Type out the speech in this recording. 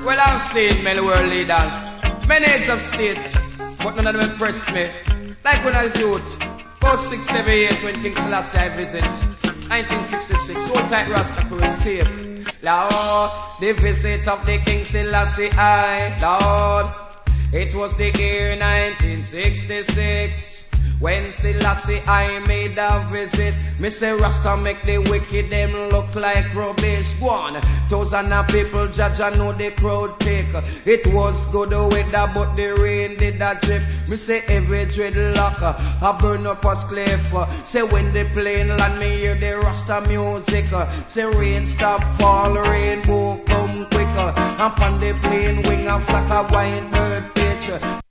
Well, I've seen many world leaders, many heads of state, but none of them impressed me. Like when I was youth, 4678 when King Selassie I visit, 1966, so tight Rasta for his safe. Lord, the visit of the King Selassie I, Lord, it was the year 1966. When Selassie I made a visit, me say Rasta make the wicked them look like rubbish. Go on, thousands of people judge and know the crowd take. It was good weather but the rain did a drip. Me say every dreadlock a burn up a cliff. Say when the plane land me hear the Rasta music. Say rain stop fall, rainbow come quicker. Upon the plane wing a flock of white bird pitch.